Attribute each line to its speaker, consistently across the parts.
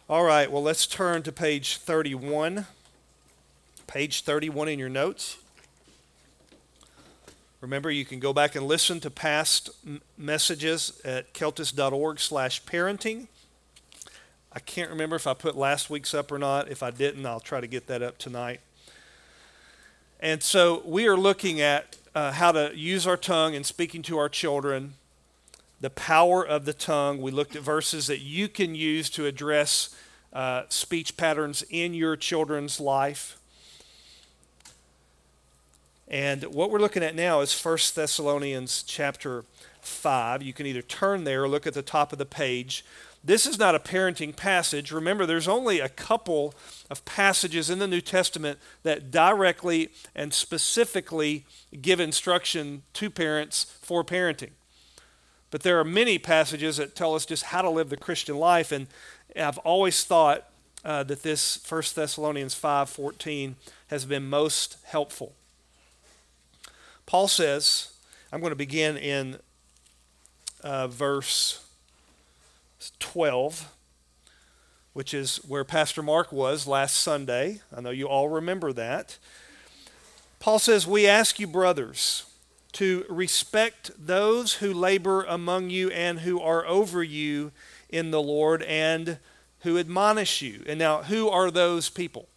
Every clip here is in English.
Speaker 1: All right, well, let's turn to page 31. Page 31 in your notes. Remember, you can go back and listen to past messages at keltis.org/parenting. I can't remember if I put last week's up or not. If I didn't, I'll try to get that up tonight. And so we are looking at how to use our tongue in speaking to our children, the power of the tongue. We looked at verses that you can use to address speech patterns in your children's life. And what we're looking at now is 1 Thessalonians chapter 5. You can either turn there or look at the top of the page. This is not a parenting passage. Remember, there's only a couple of passages in the New Testament that directly and specifically give instruction to parents for parenting. But there are many passages that tell us just how to live the Christian life, and I've always thought that this 1 Thessalonians 5:14 has been most helpful. Paul says, I'm going to begin in verse 12, which is where Pastor Mark was last Sunday. I know you all remember that. Paul says, we ask you, brothers, to respect those who labor among you and who are over you in the Lord and who admonish you. And now, who are those people?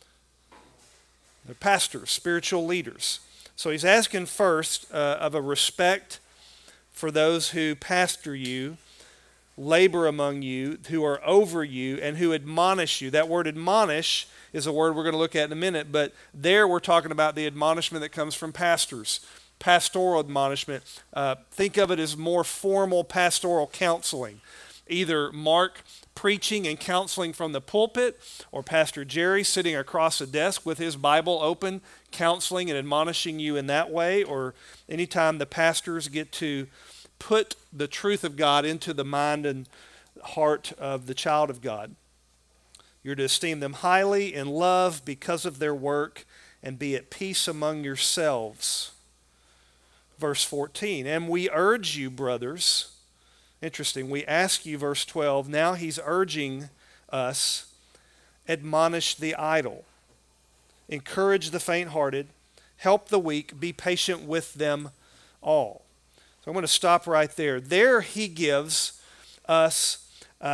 Speaker 1: They're pastors, spiritual leaders. So he's asking first of a respect for those who pastor you, labor among you, who are over you, and who admonish you. That word admonish is a word we're going to look at in a minute, but there we're talking about the admonishment that comes from pastors, pastoral admonishment. Think of it as more formal pastoral counseling. Either Mark preaching and counseling from the pulpit, or Pastor Jerry sitting across a desk with his Bible open, counseling and admonishing you in that way, or anytime the pastors get to put the truth of God into the mind and heart of the child of God. You're to esteem them highly in love because of their work and be at peace among yourselves. Verse 14, and we urge you, brothers. Interesting, we ask you, verse 12, now he's urging us, admonish the idle, encourage the faint-hearted, help the weak, be patient with them all. So I'm going to stop right there. There he gives us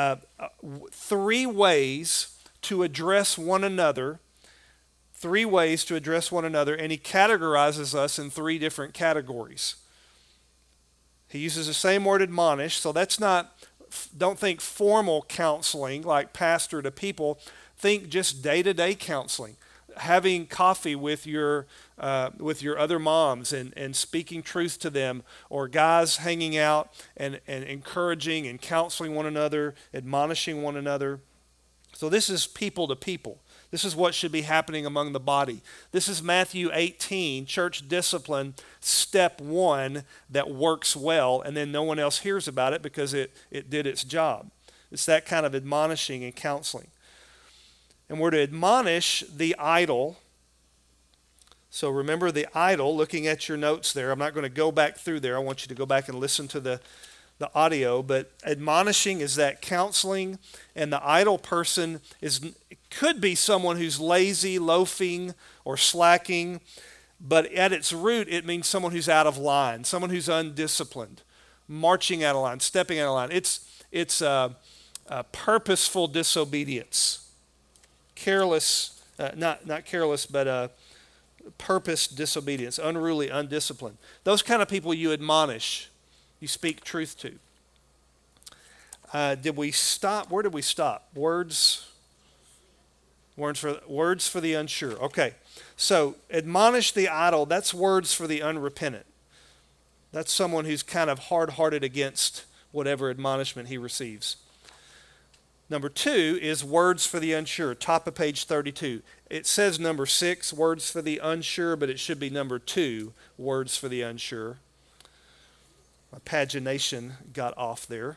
Speaker 1: three ways to address one another, and he categorizes us in three different categories. He uses the same word admonish, so that's not, don't think formal counseling like pastor to people. Think just day-to-day counseling. Having coffee with your other moms and speaking truth to them, or guys hanging out and encouraging and counseling one another, admonishing one another. So this is people to people. This is what should be happening among the body. This is Matthew 18, church discipline, step one that works well, and then no one else hears about it because it did its job. It's that kind of admonishing and counseling. And we're to admonish the idle. So remember the idle, looking at your notes there. I'm not going to go back through there. I want you to go back and listen to the audio. But admonishing is that counseling, and the idle person could be someone who's lazy, loafing, or slacking. But at its root, it means someone who's out of line, someone who's undisciplined, marching out of line, stepping out of line. It's purposeful disobedience. Careless, not careless, but purposed disobedience, unruly, undisciplined. Those kind of people you admonish, you speak truth to. Did we stop? Where did we stop? Words for the unsure. Okay, so admonish the idle, that's words for the unrepentant. That's someone who's kind of hard-hearted against whatever admonishment he receives. Number 2 is words for the unsure, top of page 32. It says number 6, words for the unsure, but it should be number 2, words for the unsure. My pagination got off there.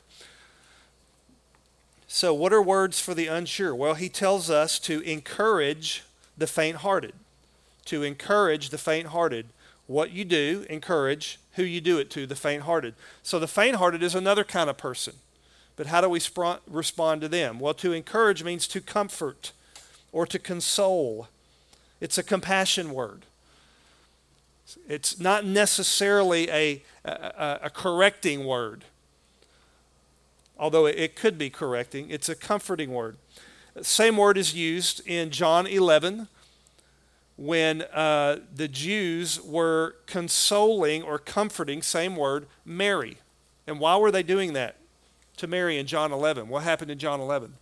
Speaker 1: So what are words for the unsure? Well, he tells us to encourage the faint-hearted. To encourage the faint-hearted. What you do, encourage. Who you do it to, the faint-hearted. So the faint-hearted is another kind of person. But how do we respond to them? Well, to encourage means to comfort or to console. It's a compassion word. It's not necessarily a correcting word, although it could be correcting. It's a comforting word. Same word is used in John 11 when the Jews were consoling or comforting, same word, Mary. And why were they doing that to Mary in John 11? What happened in John 11?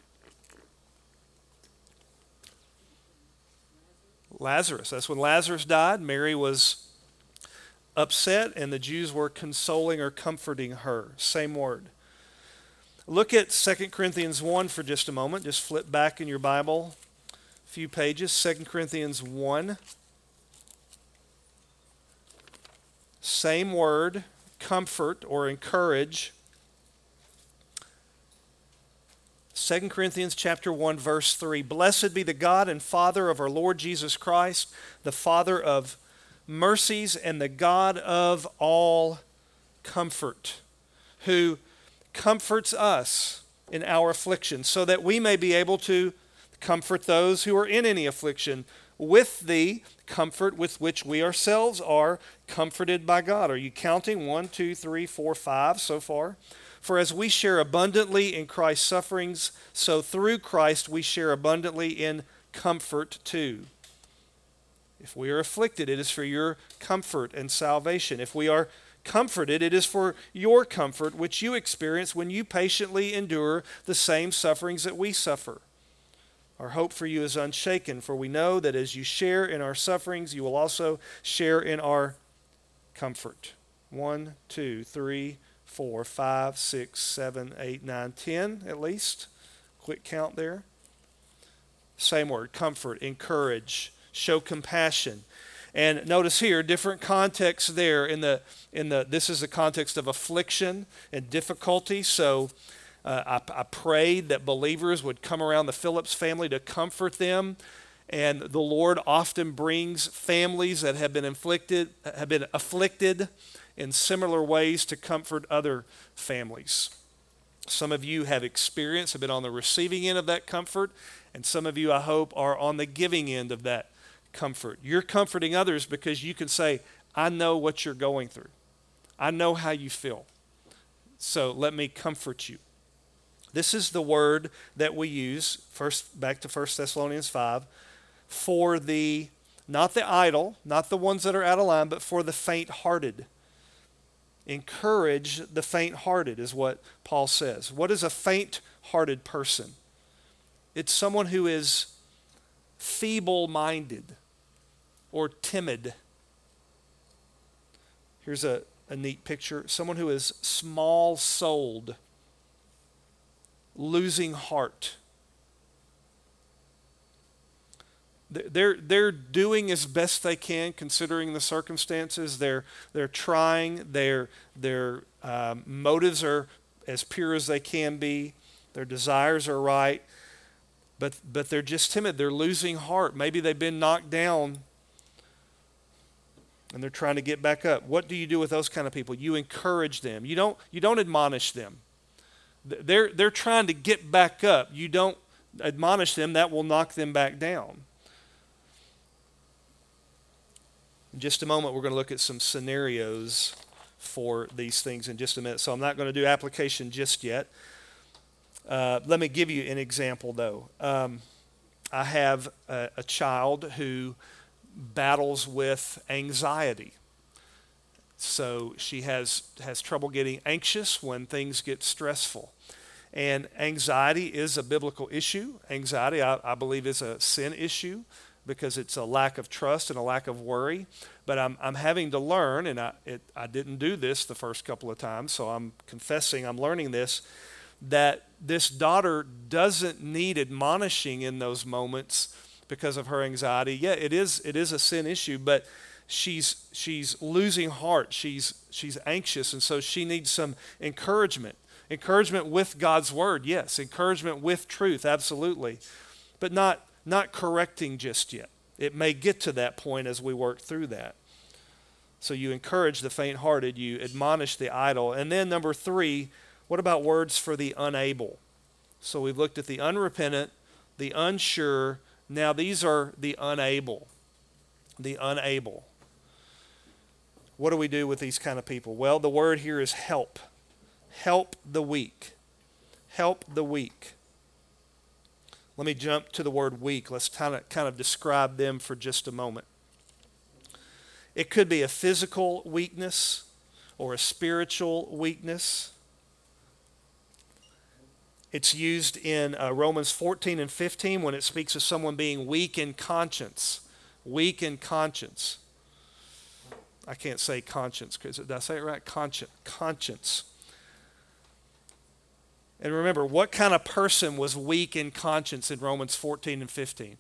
Speaker 1: Lazarus. That's when Lazarus died. Mary was upset, and the Jews were consoling or comforting her. Same word. Look at 2 Corinthians 1 for just a moment. Just flip back in your Bible a few pages. 2 Corinthians 1. Same word, comfort or encourage. 2 Corinthians chapter 1, verse 3. Blessed be the God and Father of our Lord Jesus Christ, the Father of mercies and the God of all comfort, who comforts us in our affliction, so that we may be able to comfort those who are in any affliction with the comfort with which we ourselves are comforted by God. Are you counting? 1, 2, 3, 4, 5 so far? For as we share abundantly in Christ's sufferings, so through Christ we share abundantly in comfort too. If we are afflicted, it is for your comfort and salvation. If we are comforted, it is for your comfort, which you experience when you patiently endure the same sufferings that we suffer. Our hope for you is unshaken, for we know that as you share in our sufferings, you will also share in our comfort. 1, 2, 3, 4, 5, 6, 7, 8, 9, 10 at least. Quick count there. Same word, comfort, encourage, show compassion. And notice here, different contexts there. This is the context of affliction and difficulty. So I prayed that believers would come around the Phillips family to comfort them. And the Lord often brings families that have been afflicted in similar ways to comfort other families. Some of you have been on the receiving end of that comfort, and some of you, I hope, are on the giving end of that comfort. You're comforting others because you can say, I know what you're going through. I know how you feel. So let me comfort you. This is the word that we use, back to 1 Thessalonians 5, for not the idle, not the ones that are out of line, but for the faint-hearted. Encourage the faint-hearted is what Paul says. What is a faint-hearted person? It's someone who is feeble-minded or timid. Here's a neat picture. Someone who is small-souled, losing heart. They're doing as best they can considering the circumstances. They're trying. Their motives are as pure as they can be. Their desires are right. But they're just timid. They're losing heart. Maybe they've been knocked down and they're trying to get back up. What do you do with those kind of people? You encourage them. You don't admonish them. They're trying to get back up. You don't admonish them. That will knock them back down. In just a moment, we're going to look at some scenarios for these things in just a minute. So I'm not going to do application just yet. Let me give you an example, though. I have a child who battles with anxiety. So she has trouble getting anxious when things get stressful. And anxiety is a biblical issue. Anxiety, I believe, is a sin issue because it's a lack of trust and a lack of worry. But I'm having to learn, and I didn't do this the first couple of times, so I'm confessing I'm learning this, that this daughter doesn't need admonishing in those moments because of her anxiety. Yeah, it is a sin issue, but she's losing heart. She's anxious, and so she needs some encouragement. Encouragement with God's word, yes. Encouragement with truth, absolutely. But not correcting just yet. It may get to that point as we work through that. So you encourage the faint-hearted, you admonish the idle. And then number 3, What about words for the unable? So we've looked at the unrepentant, the unsure. Now these are the unable. The unable. What do we do with these kind of people? Well, the word here is help. Help the weak. Help the weak. Let me jump to the word weak. Let's kind of describe them for just a moment. It could be a physical weakness or a spiritual weakness. It's used in Romans 14 and 15 when it speaks of someone being weak in conscience. Weak in conscience. I can't say conscience, because did I say it right? Conscience. And remember, what kind of person was weak in conscience in Romans 14 and 15?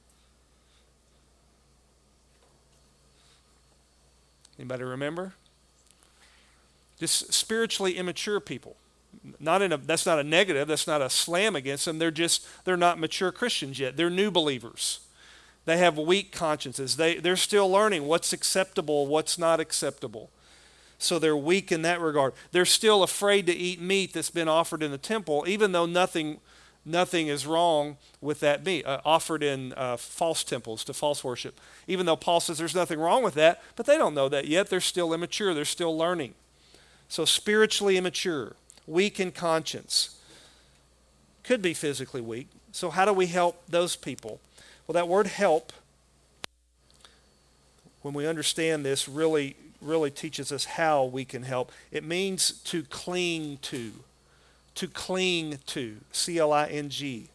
Speaker 1: Anybody remember? Just spiritually immature people. That's not a negative. That's not a slam against them. They're not mature Christians yet. They're new believers. They have weak consciences. They're still learning what's acceptable, what's not acceptable. So they're weak in that regard. They're still afraid to eat meat that's been offered in the temple, even though nothing is wrong with that meat, offered in false temples to false worship. Even though Paul says there's nothing wrong with that, but they don't know that yet. They're still immature. They're still learning. So spiritually immature, weak in conscience. Could be physically weak. So how do we help those people? Well, that word help, when we understand this, really teaches us how we can help. It means to cling to. To cling to. C-L-I-N-G.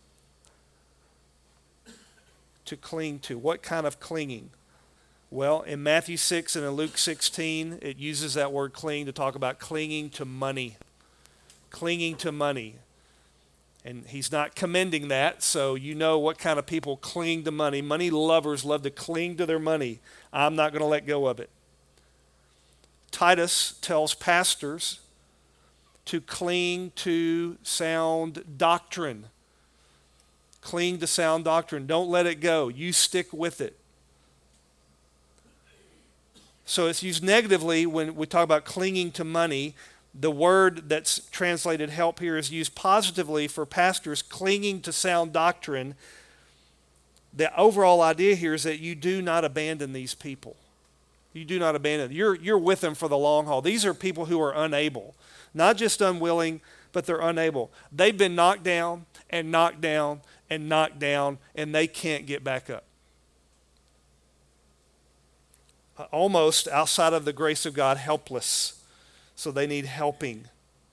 Speaker 1: To cling to. What kind of clinging? Well, in Matthew 6 and in Luke 16, it uses that word cling to talk about clinging to money. Clinging to money. And he's not commending that, so you know what kind of people cling to money. Money lovers love to cling to their money. I'm not going to let go of it. Titus tells pastors to cling to sound doctrine. Cling to sound doctrine. Don't let it go. You stick with it. So it's used negatively when we talk about clinging to money. The word that's translated help here is used positively for pastors clinging to sound doctrine. The overall idea here is that you do not abandon these people. You do not abandon them. You're with them for the long haul. These are people who are unable. Not just unwilling, but they're unable. They've been knocked down and knocked down and knocked down, and they can't get back up. Almost outside of the grace of God, helpless. So they need helping.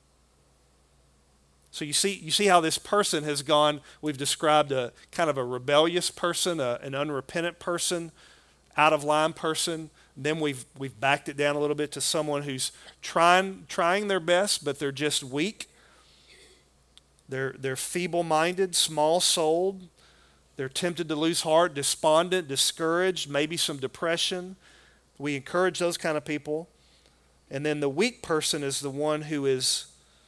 Speaker 1: So you see how this person has gone. We've described a kind of a rebellious person, an unrepentant person, out of line person. Then we've backed it down a little bit to someone who's trying their best, but they're just weak. They're feeble-minded, small-souled. They're tempted to lose heart, despondent, discouraged, maybe some depression. We encourage those kind of people. And then the weak person is the one who is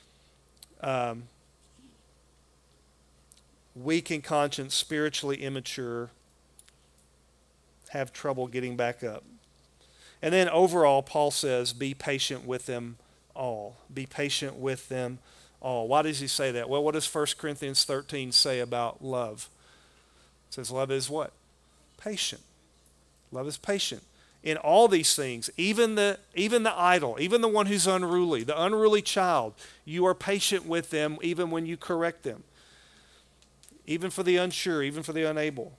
Speaker 1: weak in conscience, spiritually immature, have trouble getting back up. And then overall, Paul says, be patient with them all. Be patient with them all. Why does he say that? Well, what does 1 Corinthians 13 say about love? It says love is what? Patient. Love is patient. In all these things, even the idle, even the one who's unruly, the unruly child, you are patient with them even when you correct them. Even for the unsure, even for the unable.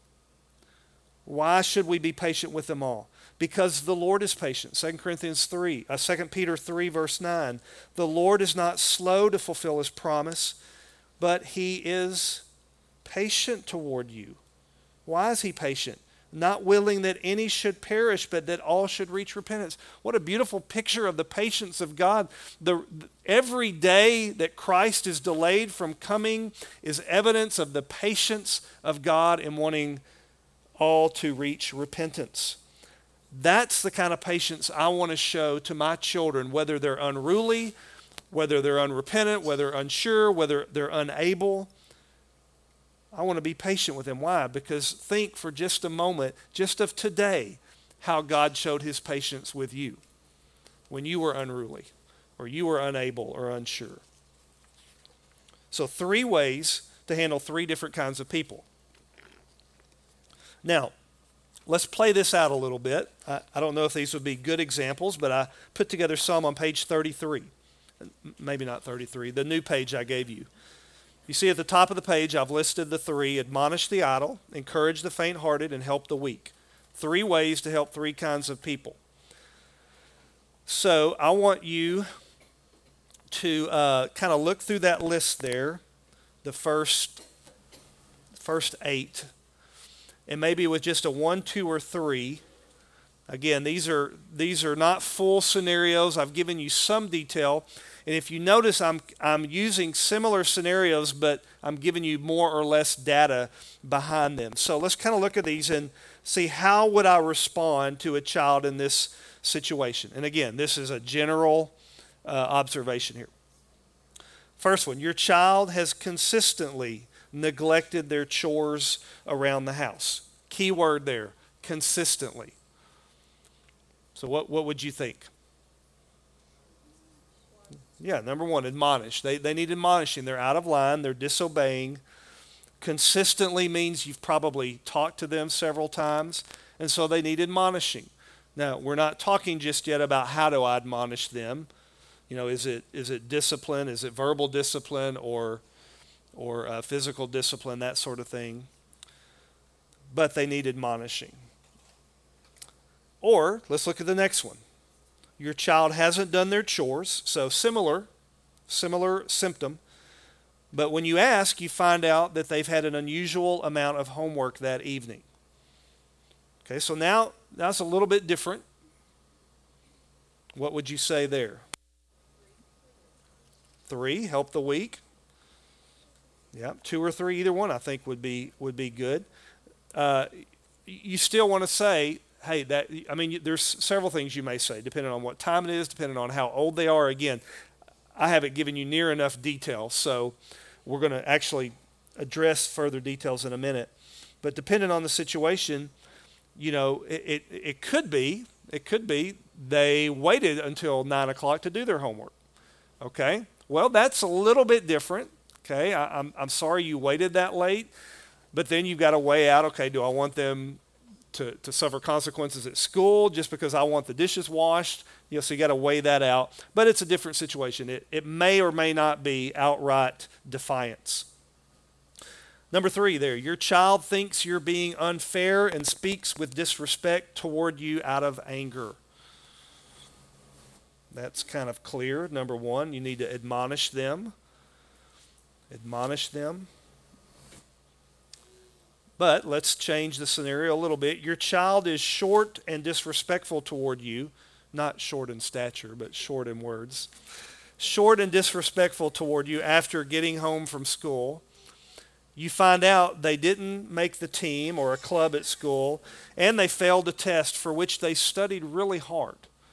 Speaker 1: Why should we be patient with them all? Because the Lord is patient. 2 Peter 3, verse 9. The Lord is not slow to fulfill his promise, but he is patient toward you. Why is he patient? Not willing that any should perish, but that all should reach repentance. What a beautiful picture of the patience of God. Every day that Christ is delayed from coming is evidence of the patience of God in wanting all to reach repentance. That's the kind of patience I want to show to my children, whether they're unruly, whether they're unrepentant, whether unsure, whether they're unable. I want to be patient with them. Why? Because think for just a moment, just of today, how God showed his patience with you when you were unruly or you were unable or unsure. So 3 ways to handle 3 different kinds of people. Now, let's play this out a little bit. I don't know if these would be good examples, but I put together some on page 33. Maybe not 33, the new page I gave you. You see at the top of the page, I've listed the 3: admonish the idle, encourage the faint-hearted, and help the weak. 3 ways to help 3 kinds of people. So I want you to kind of look through that list there, the first 8, and maybe with just a 1, 2, or 3. Again, these are not full scenarios. I've given you some detail. And if you notice, I'm using similar scenarios, but I'm giving you more or less data behind them. So let's kind of look at these and see how would I respond to a child in this situation. And again, this is a general observation here. First one, your child has consistently neglected their chores around the house. Key word there, consistently. So what would you think? Yeah, number 1, admonish. They need admonishing. They're out of line. They're disobeying. Consistently means you've probably talked to them several times, and so they need admonishing. Now, we're not talking just yet about how do I admonish them. Is it discipline? Is it verbal discipline or physical discipline, that sort of thing? But they need admonishing. Or, let's look at the next one. Your child hasn't done their chores, so similar symptom. But when you ask, you find out that they've had an unusual amount of homework that evening. Okay, so now that's a little bit different. What would you say there? 3, help the weak. Yeah, 2 or 3, either one I think would be good. You still want to say, hey, there's several things you may say, depending on what time it is, depending on how old they are. Again, I haven't given you near enough detail, so we're going to actually address further details in a minute. But depending on the situation, it could be they waited until 9 o'clock to do their homework. Okay, well, that's a little bit different. Okay, I'm sorry you waited that late, but then you've got to weigh out, okay, do I want them to suffer consequences at school just because I want the dishes washed? So you got to weigh that out. But it's a different situation. It may or may not be outright defiance. Number 3 there, your child thinks you're being unfair and speaks with disrespect toward you out of anger. That's kind of clear. Number 1, you need to admonish them. Admonish them. But let's change the scenario a little bit. Your child is short and disrespectful toward you. Not short in stature, but short in words. Short and disrespectful toward you after getting home from school. You find out they didn't make the team or a club at school, and they failed a test for which they studied really hard.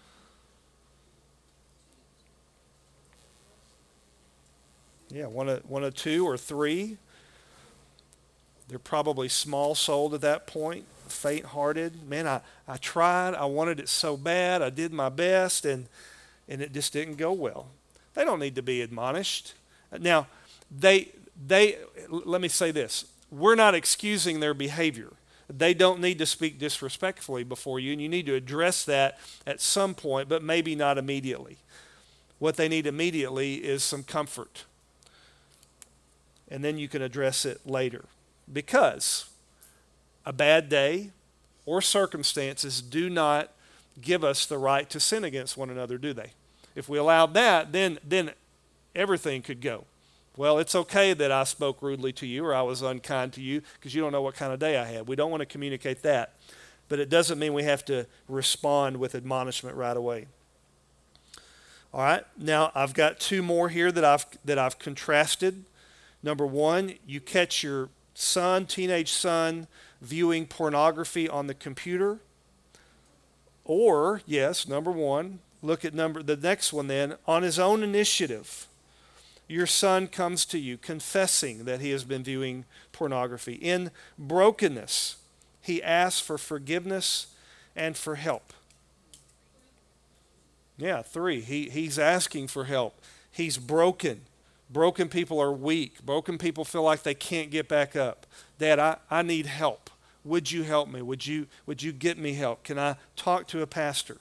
Speaker 1: Yeah, one of 2 or 3. They're probably small-souled at that point, faint-hearted. Man, I tried. I wanted it so bad. I did my best, and it just didn't go well. They don't need to be admonished. Now, let me say this. We're not excusing their behavior. They don't need to speak disrespectfully before you, and you need to address that at some point, but maybe not immediately. What they need immediately is some comfort. And then you can address it later. Because a bad day or circumstances do not give us the right to sin against one another, do they? If we allowed that, then everything could go. Well, it's okay that I spoke rudely to you or I was unkind to you because you don't know what kind of day I had. We don't want to communicate that. But it doesn't mean we have to respond with admonishment right away. All right, now I've got 2 more here that I've contrasted. Number 1, you catch your teenage son, viewing pornography on the computer. Or, yes, number 1, look at the next one then, on his own initiative, your son comes to you confessing that he has been viewing pornography. In brokenness, he asks for forgiveness and for help. Yeah, 3, he's asking for help. He's broken. Broken people are weak. Broken people feel like they can't get back up. Dad, I need help. Would you help me? Would you get me help? Can I talk to a pastor?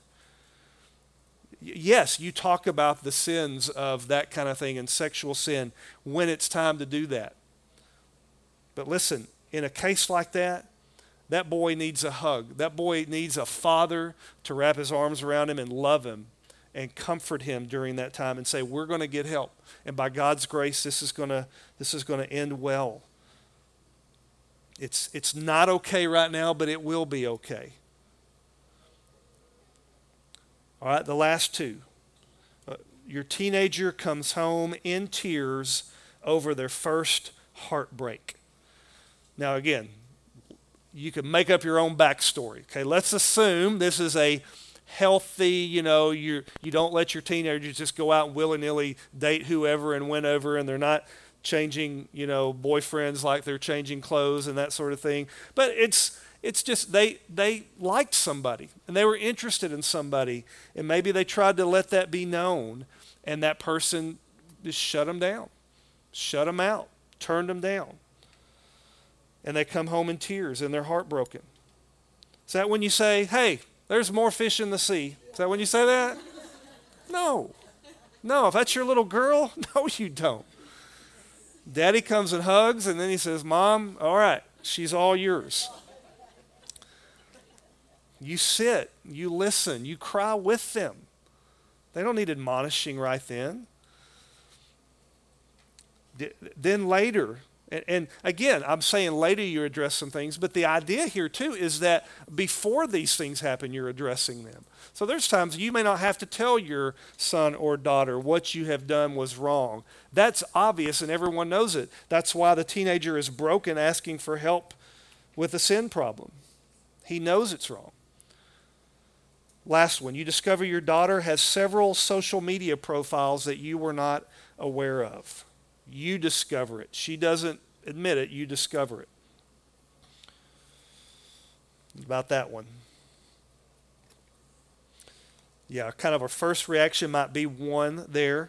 Speaker 1: Yes, you talk about the sins of that kind of thing and sexual sin when it's time to do that. But listen, in a case like that, that boy needs a hug. That boy needs a father to wrap his arms around him and love him and comfort him during that time and say, we're going to get help. And by God's grace, this is going to end well. It's not okay right now, but it will be okay. All right, the last two. Your teenager comes home in tears over their first heartbreak. Now again, you can make up your own backstory. Okay, let's assume this is a healthy, you don't let your teenagers just go out and willy-nilly date whoever and whenever, and they're not changing, boyfriends like they're changing clothes and that sort of thing. But it's just they liked somebody and they were interested in somebody, and maybe they tried to let that be known, and that person just shut them down, shut them out, turned them down. And they come home in tears and they're heartbroken. Is that when you say, hey, there's more fish in the sea? Is that when you say that? No. No, if that's your little girl, no, you don't. Daddy comes and hugs, and then he says, Mom, all right, she's all yours. You sit, you listen, you cry with them. They don't need admonishing right then. Then later, and again, I'm saying later you address some things, but the idea here too is that before these things happen, you're addressing them. So there's times you may not have to tell your son or daughter what you have done was wrong. That's obvious and everyone knows it. That's why the teenager is broken asking for help with a sin problem. He knows it's wrong. Last one, you discover your daughter has several social media profiles that you were not aware of. You discover it. She doesn't admit it. You discover it. About that one. Yeah, kind of a first reaction might be one there.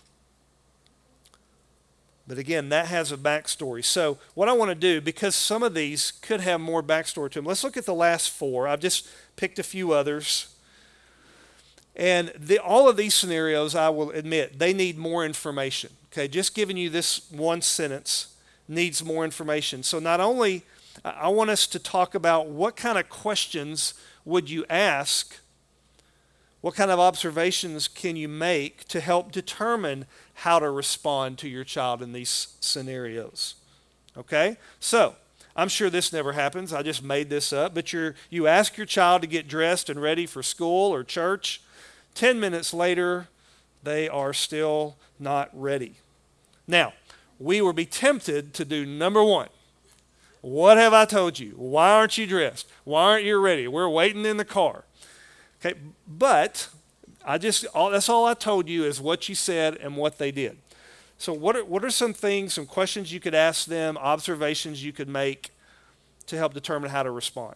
Speaker 1: But again, that has a backstory. So what I want to do, because some of these could have more backstory to them, let's look at the last four. I've just picked a few others. And all of these scenarios, I will admit, they need more information. Okay, just giving you this one sentence needs more information. So not only, I want us to talk about what kind of questions would you ask, what kind of observations can you make to help determine how to respond to your child in these scenarios. Okay, so I'm sure this never happens. I just made this up. But you ask your child to get dressed and ready for school or church. 10 minutes later, they are still not ready. Now, we will be tempted to do number one. What have I told you? Why aren't you dressed? Why aren't you ready? We're waiting in the car. Okay, but that's all I told you is what you said and what they did. So what are some things, some questions you could ask them, observations you could make to help determine how to respond?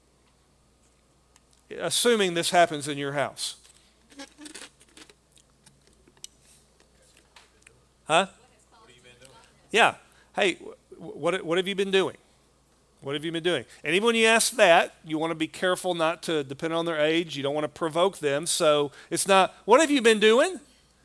Speaker 1: Assuming this happens in your house. Huh? What have you been doing? Yeah. Hey, what have you been doing? What have you been doing? And even when you ask that, you want to be careful not to depend on their age. You don't want to provoke them. So it's not, what have you been doing?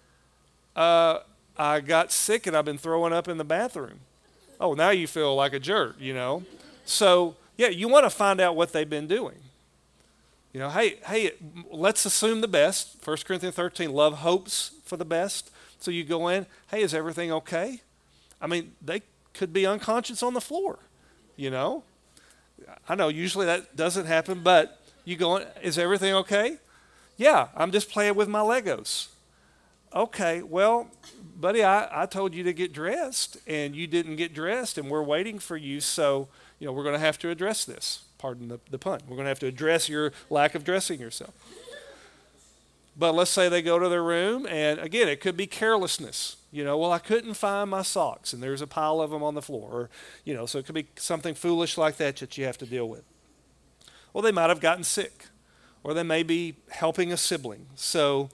Speaker 1: I got sick and I've been throwing up in the bathroom. Oh, now you feel like a jerk, So, yeah, you want to find out what they've been doing. Hey, let's assume the best. 1 Corinthians 13, love hopes for the best. So you go in, hey, is everything okay? I mean, they could be unconscious on the floor, I know usually that doesn't happen, but you go in, is everything okay? Yeah, I'm just playing with my Legos. Okay, well, buddy, I told you to get dressed, and you didn't get dressed, and we're waiting for you, so, we're going to have to address this. Pardon the pun. We're going to have to address your lack of dressing yourself. But let's say they go to their room, and again, it could be carelessness. Well, I couldn't find my socks, and there's a pile of them on the floor. Or, so it could be something foolish like that you have to deal with. Well, they might have gotten sick, or they may be helping a sibling. So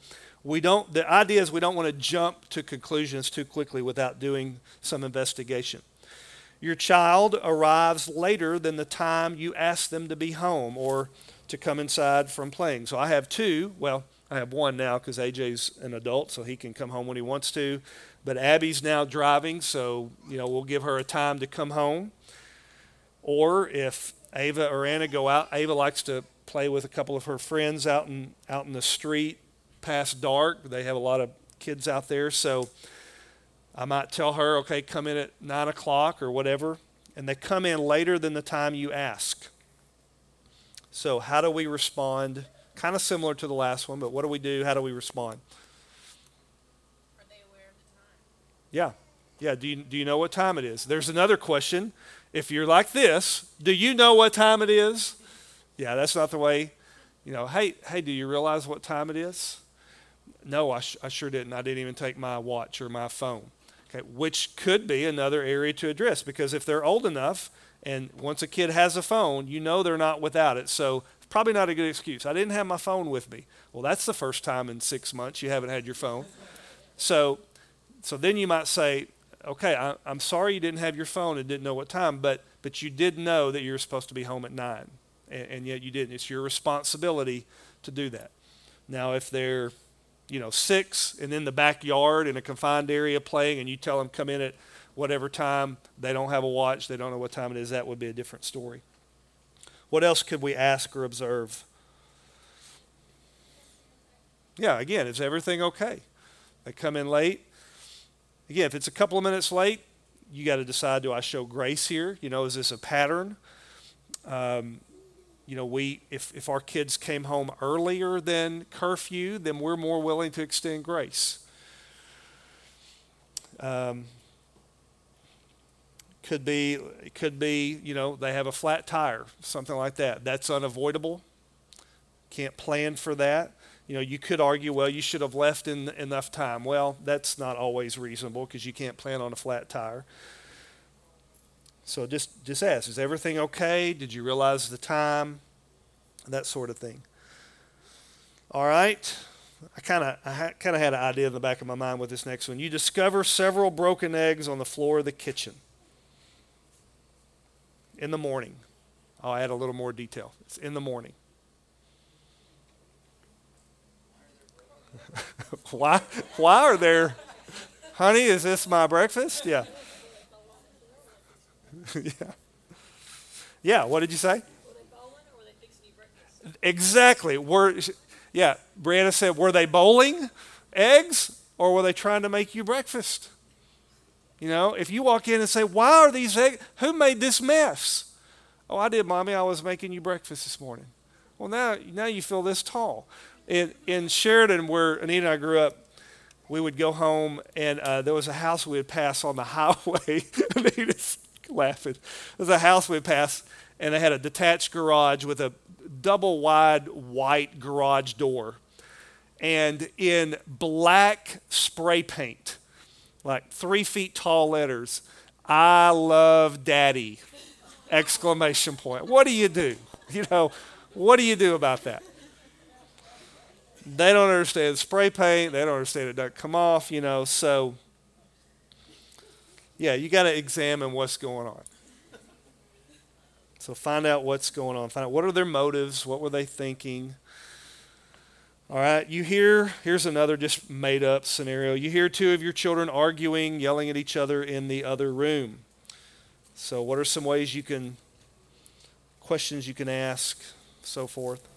Speaker 1: The idea is we don't want to jump to conclusions too quickly without doing some investigation. Your child arrives later than the time you ask them to be home or to come inside from playing. So I have two. Well, I have one now because AJ's an adult, so he can come home when he wants to. But Abby's now driving, so we'll give her a time to come home. Or if Ava or Anna go out, Ava likes to play with a couple of her friends out in the street past dark. They have a lot of kids out there, so I might tell her, okay, come in at 9 o'clock or whatever, and they come in later than the time you ask. So how do we respond? Kind of similar to the last one, but what do we do? How do we respond?
Speaker 2: Are they aware of the time?
Speaker 1: Yeah. Yeah, do you know what time it is? There's another question. If you're like this, do you know what time it is? Yeah, that's not the way. Hey, do you realize what time it is? No, I sure didn't. I didn't even take my watch or my phone. Okay, which could be another area to address, because if they're old enough and once a kid has a phone, they're not without it. So it's probably not a good excuse. I didn't have my phone with me. Well, that's the first time in 6 months you haven't had your phone. So then you might say, okay, I'm sorry you didn't have your phone and didn't know what time, but you did know that you were supposed to be home at 9, and yet you didn't. It's your responsibility to do that. Now, if they're 6 and in the backyard in a confined area playing, and you tell them come in at whatever time, they don't have a watch, they don't know what time it is, that would be a different story. What else could we ask or observe? Yeah, again, is everything okay? They come in late. Again, if it's a couple of minutes late, you got to decide, do I show grace here? Is this a pattern? If our kids came home earlier than curfew, then we're more willing to extend grace. Could be, they have a flat tire, something like that. That's unavoidable. Can't plan for that. You could argue, well, you should have left in enough time. Well, that's not always reasonable because you can't plan on a flat tire. So just ask, is everything okay? Did you realize the time? That sort of thing. All right. I kind of had an idea in the back of my mind with this next one. You discover several broken eggs on the floor of the kitchen in the morning. I'll add a little more detail. It's in the morning. Why are there, honey, is this my breakfast? Yeah. Yeah. Yeah, what did you say?
Speaker 2: Were they bowling or were they fixing you breakfast?
Speaker 1: Exactly. Brianna said, were they bowling eggs or were they trying to make you breakfast? If you walk in and say, why are these eggs? Who made this mess? Oh, I did, Mommy. I was making you breakfast this morning. Well, now you feel this tall. In Sheridan, where Anita and I grew up, we would go home, and there was a house we would pass on the highway. Anita's laughing. There was a house we would pass, and they had a detached garage with a double-wide white garage door. And in black spray paint, like 3 feet tall letters, I love Daddy! Exclamation point. What do you do? What do you do about that? They don't understand spray paint. They don't understand it doesn't come off, so yeah, you got to examine what's going on. So find out what's going on. Find out what are their motives, what were they thinking. All right, here's another just made up scenario. You hear 2 of your children arguing, yelling at each other in the other room. So what are some questions you can ask, so forth?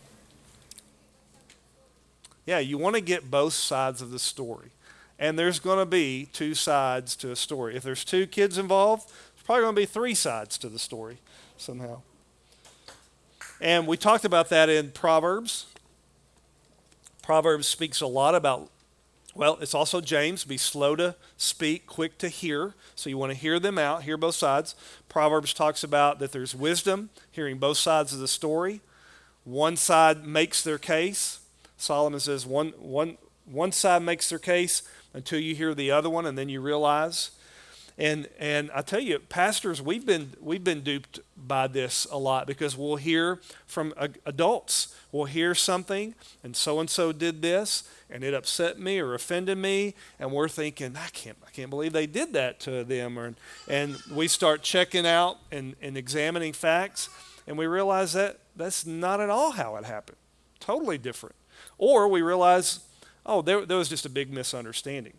Speaker 1: Yeah, you want to get both sides of the story. And there's going to be 2 sides to a story. If there's 2 kids involved, there's probably going to be 3 sides to the story somehow. And we talked about that in Proverbs. Proverbs speaks a lot about, it's also James, be slow to speak, quick to hear. So you want to hear them out, hear both sides. Proverbs talks about that there's wisdom, hearing both sides of the story. One side makes their case. Solomon says one side makes their case until you hear the other one, and then you realize. And I tell you, pastors, we've been duped by this a lot because we'll hear from adults. We'll hear something, and so did this, and it upset me or offended me, and we're thinking, I can't believe they did that to them, and we start checking out and examining facts, and we realize that that's not at all how it happened. Totally different. Or we realize, oh, there was just a big misunderstanding.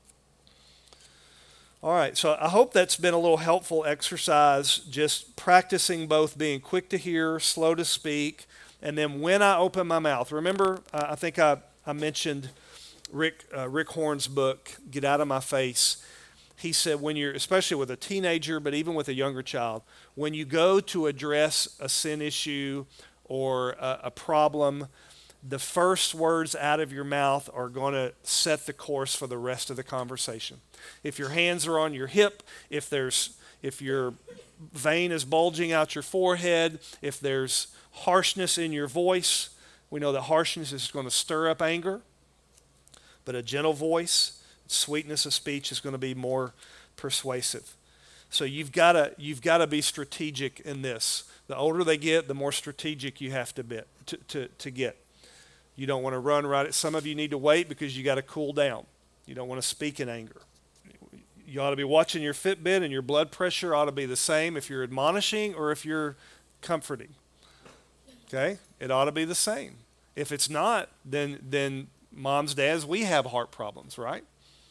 Speaker 1: All right, so I hope that's been a little helpful exercise, just practicing both being quick to hear, slow to speak, and then when I open my mouth. Remember, I think I mentioned Rick Horn's book, Get Out of My Face. He said when you're, especially with a teenager, but even with a younger child, when you go to address a sin issue or a problem, the first words out of your mouth are going to set the course for the rest of the conversation. If your hands are on your hip, if your vein is bulging out your forehead, if there's harshness in your voice, we know that harshness is going to stir up anger, but a gentle voice, sweetness of speech is going to be more persuasive. So you've got to be strategic in this. The older they get, the more strategic you have to get. You don't want to run right at some of you need to wait because you got to cool down. You don't want to speak in anger. You ought to be watching your Fitbit, and your blood pressure ought to be the same if you're admonishing or if you're comforting. Okay? It ought to be the same. If it's not, then moms, dads, we have heart problems, right?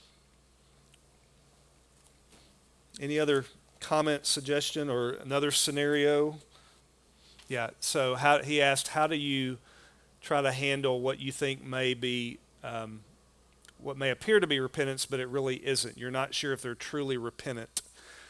Speaker 1: Any other comment, suggestion, or another scenario? Yeah, so he asked, how do you try to handle what you think may be, what may appear to be repentance, but it really isn't? You're not sure if they're truly repentant.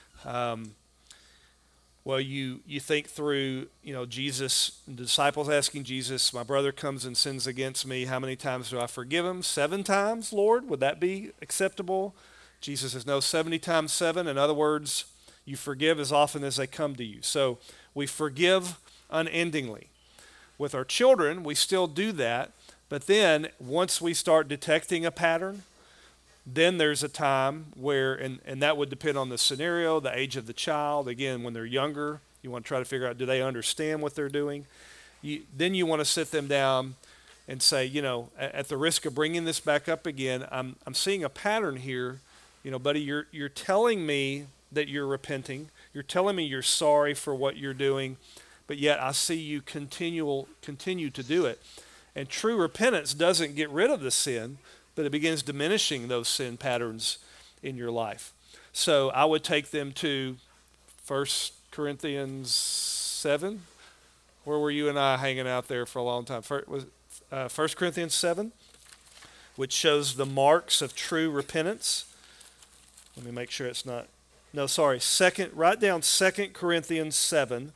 Speaker 1: Well, you think through, Jesus, the disciples asking Jesus, my brother comes and sins against me. How many times do I forgive him? 7 times, Lord? Would that be acceptable? Jesus says, no, 70 times 7. In other words, you forgive as often as they come to you. So we forgive unendingly. With our children, we still do that, but then once we start detecting a pattern, then there's a time where, and that would depend on the scenario, the age of the child. Again, when they're younger, you want to try to figure out, do they understand what they're doing? Then you want to sit them down and say, at the risk of bringing this back up again, I'm seeing a pattern here. Buddy, you're telling me that you're repenting. You're telling me you're sorry for what you're doing, but yet I see you continue to do it. And true repentance doesn't get rid of the sin, but it begins diminishing those sin patterns in your life. So I would take them to 1 Corinthians 7. Where were you and I hanging out there for a long time? 1 Corinthians 7, which shows the marks of true repentance. Let me make sure it's not. No, sorry. Write down 2 Corinthians 7.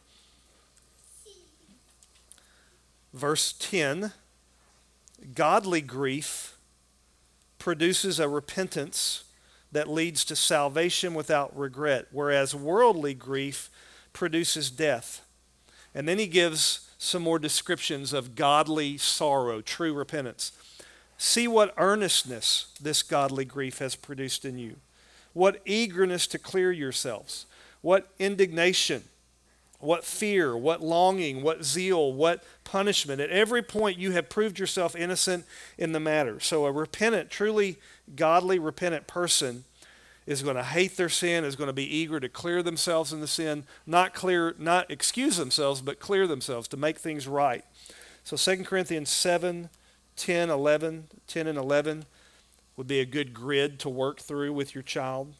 Speaker 1: Verse 10, godly grief produces a repentance that leads to salvation without regret, whereas worldly grief produces death. And then he gives some more descriptions of godly sorrow, true repentance. See what earnestness this godly grief has produced in you. What eagerness to clear yourselves. What indignation. What fear, what longing, what zeal, what punishment. At every point you have proved yourself innocent in the matter. So a repentant, truly godly repentant person is going to hate their sin, is going to be eager to clear themselves in the sin, not excuse themselves, but clear themselves to make things right. So 2 Corinthians 7, 10 and 11 would be a good grid to work through with your child.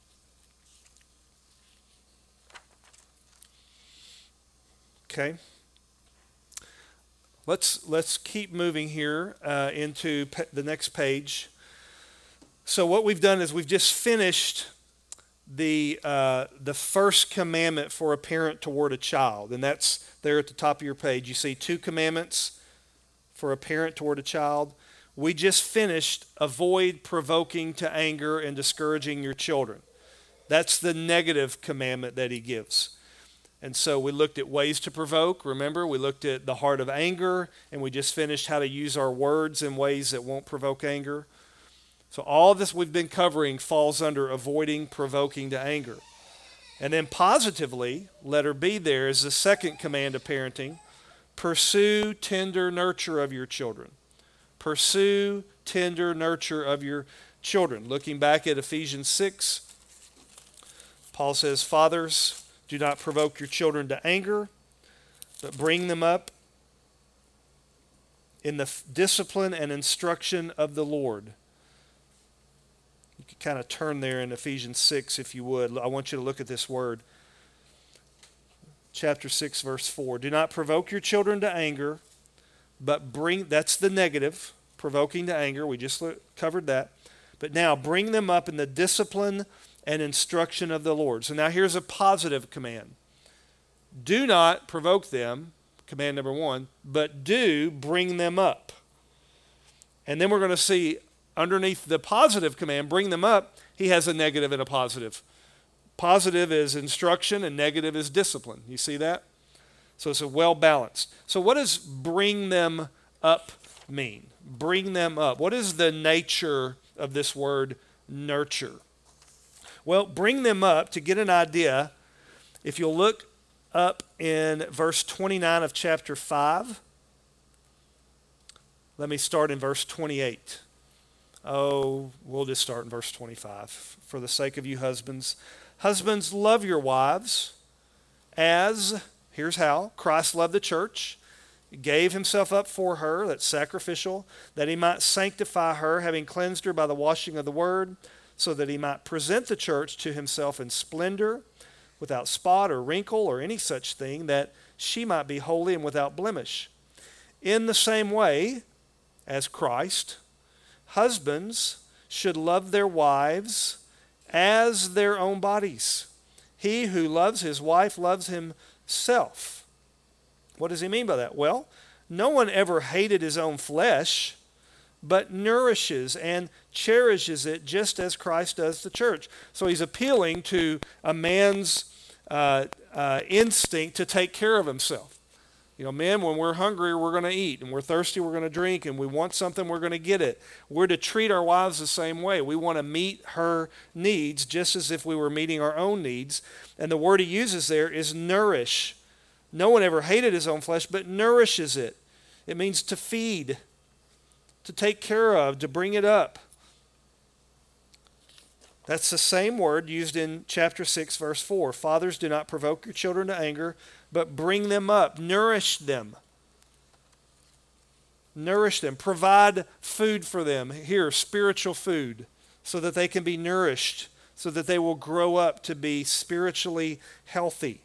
Speaker 1: Okay, let's keep moving here into the next page. So what we've done is we've just finished the first commandment for a parent toward a child, and that's there at the top of your page. You see 2 commandments for a parent toward a child. We just finished avoid provoking to anger and discouraging your children. That's the negative commandment that he gives. And so we looked at ways to provoke. Remember, we looked at the heart of anger, and we just finished how to use our words in ways that won't provoke anger. So all this we've been covering falls under avoiding provoking to anger. And then positively, letter B there is the second command of parenting. Pursue tender nurture of your children. Pursue tender nurture of your children. Looking back at Ephesians 6, Paul says, fathers, do not provoke your children to anger, but bring them up in the discipline and instruction of the Lord. You could kind of turn there in Ephesians 6 if you would. I want you to look at this word. Chapter 6, verse 4. Do not provoke your children to anger, but that's the negative, provoking to anger. We just covered that. But now bring them up in the discipline and instruction of the Lord. So now here's a positive command. Do not provoke them, command number 1, but do bring them up. And then we're going to see underneath the positive command, bring them up, he has a negative and a positive. Positive is instruction and negative is discipline. You see that? So it's a well balanced. So what does bring them up mean? Bring them up. What is the nature of this word nurture? Well, bring them up, to get an idea, if you'll look up in verse 29 of chapter 5. Let me start in verse 28. Oh, we'll just start in verse 25. For the sake of you husbands, husbands, love your wives as, here's how, Christ loved the church, gave himself up for her, that's sacrificial, that he might sanctify her, having cleansed her by the washing of the word, so that he might present the church to himself in splendor, without spot or wrinkle or any such thing, that she might be holy and without blemish. In the same way as Christ, husbands should love their wives as their own bodies. He who loves his wife loves himself. What does he mean by that? Well, no one ever hated his own flesh, but nourishes and cherishes it just as Christ does the church. So he's appealing to a man's instinct to take care of himself. You know, men, when we're hungry, we're going to eat, and we're thirsty, we're going to drink, and we want something, we're going to get it. We're to treat our wives the same way. We want to meet her needs just as if we were meeting our own needs. And the word he uses there is nourish. No one ever hated his own flesh, but nourishes it. It means to feed, to take care of, to bring it up. That's the same word used in chapter 6, verse 4. Fathers, do not provoke your children to anger, but bring them up. Nourish them. Nourish them. Provide food for them. Here, spiritual food, so that they can be nourished, so that they will grow up to be spiritually healthy.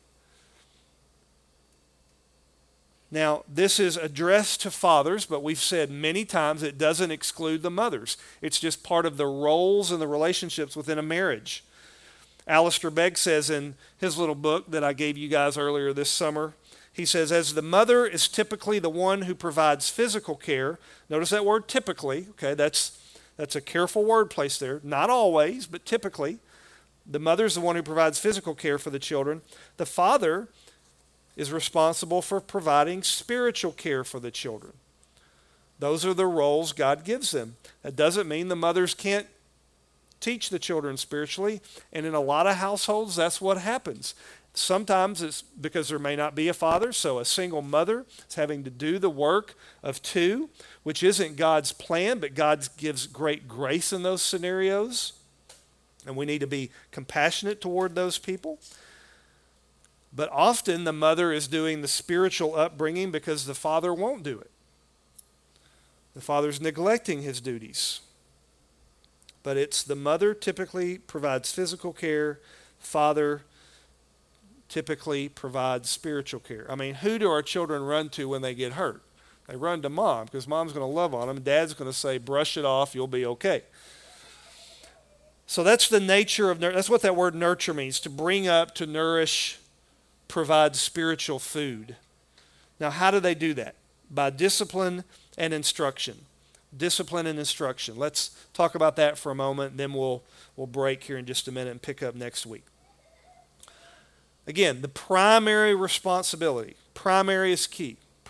Speaker 1: Now, this is addressed to fathers, but we've said many times it doesn't exclude the mothers. It's just part of the roles and the relationships within a marriage. Alistair Begg says in his little book that I gave you guys earlier this summer, he says, as the mother is typically the one who provides physical care, notice that word typically, okay, that's a careful word placed there. Not always, but typically. The mother is the one who provides physical care for the children. The father is responsible for providing spiritual care for the children. Those are the roles God gives them. That doesn't mean the mothers can't teach the children spiritually, and in a lot of households, that's what happens. Sometimes it's because there may not be a father, so a single mother is having to do the work of two, which isn't God's plan, but God gives great grace in those scenarios, and we need to be compassionate toward those people. But often the mother is doing the spiritual upbringing because the father won't do it. The father's neglecting his duties. But it's the mother typically provides physical care, father typically provides spiritual care. I mean, who do our children run to when they get hurt? They run to mom because mom's going to love on them. Dad's going to say, brush it off, you'll be okay. So that's the nature of, that's what that word nurture means, to bring up, to nourish, provide spiritual food. Now, how do they do that? By discipline and instruction. Discipline and instruction. Let's talk about that for a moment, then we'll break here in just a minute and pick up next week. Again, the primary responsibility, primary is key.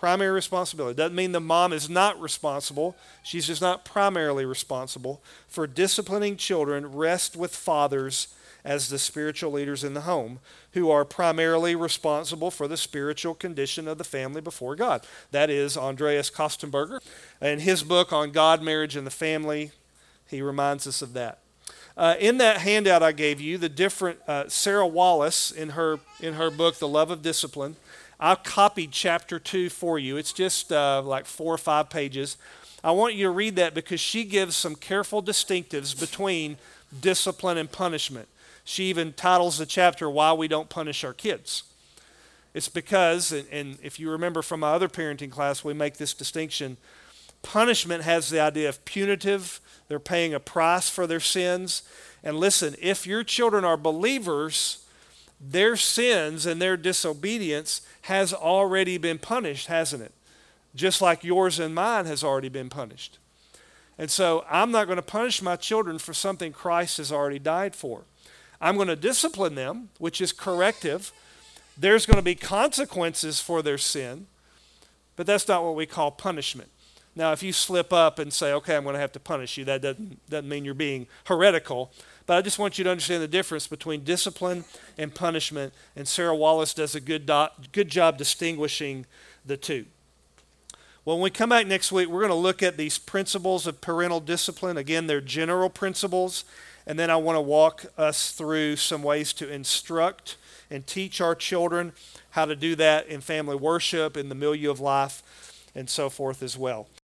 Speaker 1: Primary responsibility. Doesn't mean the mom is not responsible. She's just not primarily responsible for disciplining children. Rest with fathers as the spiritual leaders in the home, who are primarily responsible for the spiritual condition of the family before God. That is Andreas Kostenberger. In his book on God, Marriage, and the Family, he reminds us of that. In that handout I gave you, the different Sarah Wallace in her book, The Love of Discipline, I copied chapter 2 for you. It's just like 4 or 5 pages. I want you to read that because she gives some careful distinctives between discipline and punishment. She even titles the chapter, Why We Don't Punish Our Kids. It's because, and if you remember from my other parenting class, we make this distinction. Punishment has the idea of punitive. They're paying a price for their sins. And listen, if your children are believers, their sins and their disobedience has already been punished, hasn't it? Just like yours and mine has already been punished. And so I'm not going to punish my children for something Christ has already died for. I'm going to discipline them, which is corrective. There's going to be consequences for their sin, but that's not what we call punishment. Now, if you slip up and say, okay, I'm going to have to punish you, that doesn't mean you're being heretical. But I just want you to understand the difference between discipline and punishment, and Sarah Wallace does a good job distinguishing the two. Well, when we come back next week, we're going to look at these principles of parental discipline. Again, they're general principles. And then I want to walk us through some ways to instruct and teach our children how to do that in family worship, in the milieu of life, and so forth as well.